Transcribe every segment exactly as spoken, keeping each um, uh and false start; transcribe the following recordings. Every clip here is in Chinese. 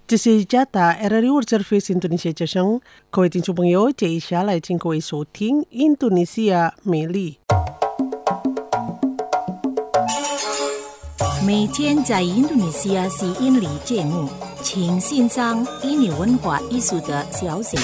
这是加达 R R I World Service Indonesia 之声，各位听众朋友，接下来请各位收听印度尼西亚美丽。 每天在印度尼西亚是印尼节目，请欣赏印尼文化艺术的消息。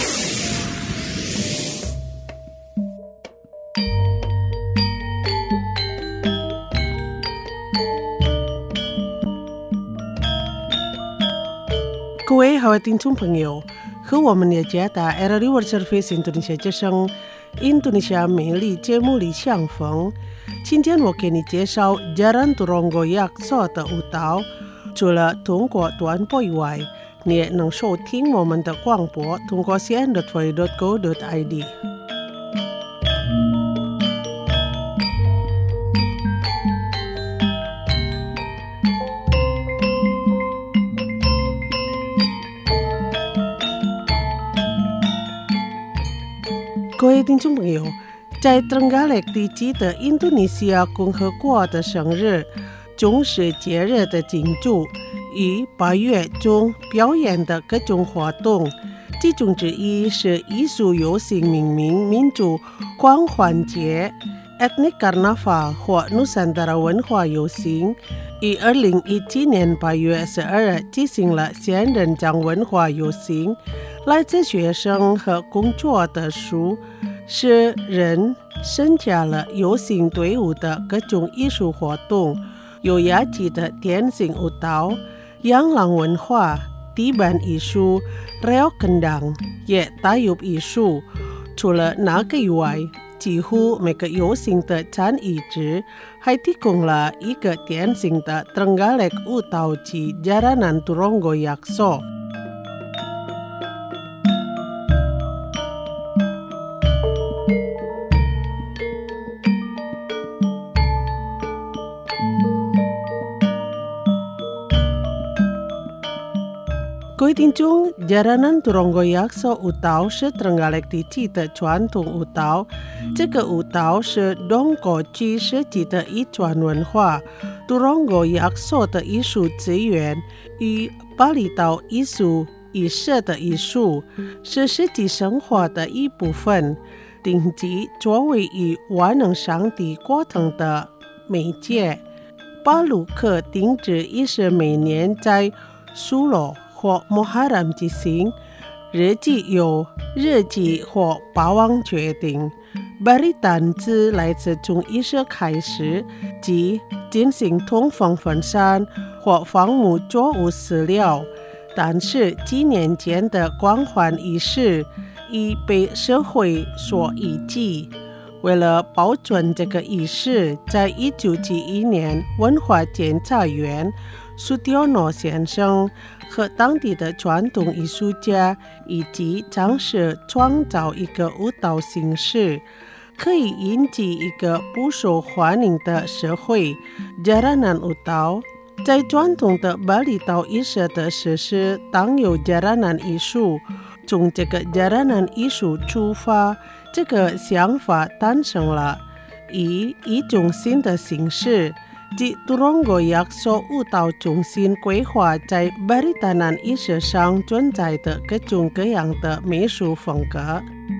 各位好，听众朋友，和我们的加达 R R I World Service Indonesia 之声印度尼西亚美丽节目里相逢。今天我给你介绍 Jaran Turongo Yakso 的舞蹈。除了通过短播以外，你也能收听我们的广播，通过 c n dot v dot go dot i d。各位听众朋友，在Trenggalek地区的印度尼西亚共和国的生日，重视节日的庆祝与八月中表演的各种活动，其中之一是艺术游行命名民族狂欢节 Ethnic Carnaval 或 Nusantara 文化游行，于二零一七年八月十二日进行了仙人掌文化游行。来自学生和工作的书是人参加了游行队伍的各种艺术活动，有雅集的电信舞蹈、洋朗文化、地板艺术、reok kendang 也带有艺术。除了那个以外，几乎每个游行的参与者还提供了一个典型的 Trenggalek 舞蹈及 Jaranan Turongo Yakso。各位听众， Jaranan Turongo Yakso 舞蹈是 Trenggalek 地区的传统舞蹈。这个舞蹈是东过去世纪的一传文化。Turongo Yakso 的艺术资源与巴厘岛艺术仪式的艺术是实际生活的一部分，定级作为与玩能上的过程的媒介。巴鲁克定制也是每年在苏罗或 Muharram 进行，日期由日期或霸王决定。Baritan 自来自从仪式开始，即进行通风分散或放牧作物饲料。但是几年间的光环仪式已被社会所遗弃。为了保存这个仪式，在一九七一年，文化检察员苏迪奥诺先生和当地的传统艺术家以及尝试创造一个舞蹈形式，可以引起一个不受欢迎的社会。Jaranan 舞蹈在传统的巴厘岛仪式的实施当有 Jaranan 艺术。从这个 Jaranan 艺术出发，这个想法诞生了，以一种新的形式，即 Turongo Yakso 舞蹈中心规划在巴厘岛仪式上存在的各种各样的美术风格。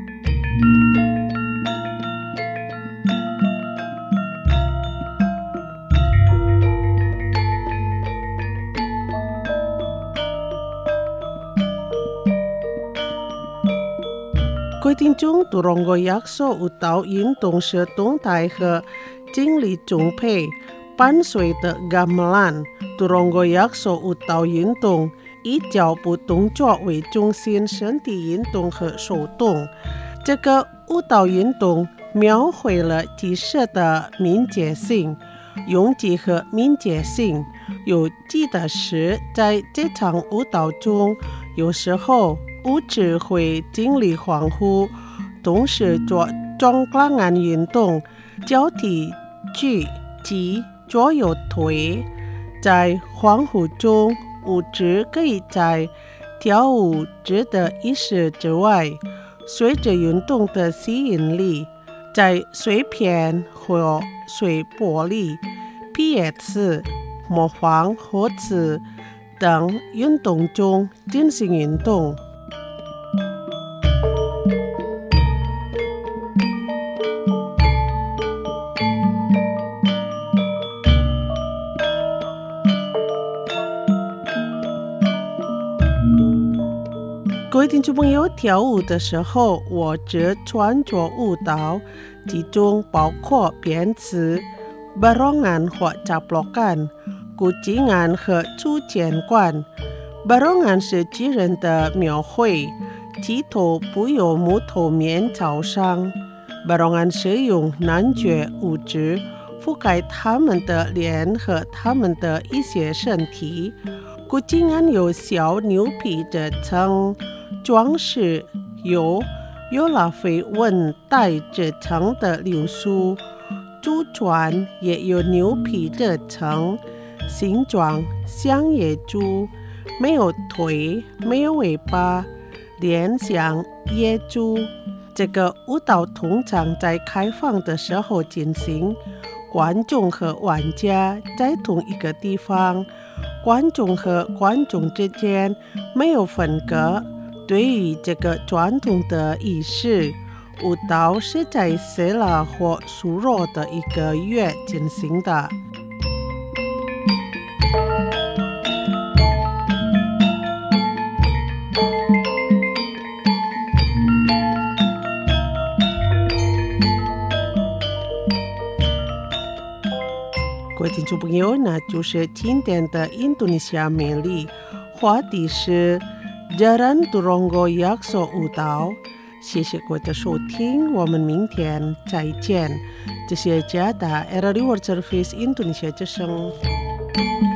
各位听众， Turongo Yakso 舞蹈运动是动态和精力充沛，伴随的 gamelan。 Turongo Yakso 舞蹈运动以脚步动作为中心，身体运动和手动。这个舞蹈运动描绘了即时的敏捷性、拥挤和敏捷性。有记得是在这场舞蹈中，有时候舞者会经历恍惚，同时做中光岸运动，交替举及左右推。在恍惚中，舞者可以在跳舞者的意识之外，随着运动的吸引力，在碎片或碎玻璃、P S、模仿或者等运动中进行运动。各位听众朋友，跳舞的时候，我只穿着舞蹈，其中包括编词、barongan 或caplokan、kucingan 和出钱罐。barongan 是巨人的描绘，其头不由木头面朝上。barongan 是用男爵物质覆盖他们的脸和他们的一些身体。kucingan 有小牛皮的层装饰，有有了绯闻带着层的流苏，珠船也有牛皮的层，形状像野猪，没有腿，没有尾巴，脸像野猪。这个舞蹈通常在开放的时候进行，观众和玩家在同一个地方，观众和观众之间没有分隔。对于这个传统的仪式，舞蹈是在希腊或苏罗的一个月进行的。各位听众朋友，那就是今天的印度尼西亚美丽，话题是Jaran Turongoyak舞蹈。谢谢各位的收听，我们明天再见。这是加拿大 R R World Service 印度尼西亚之声。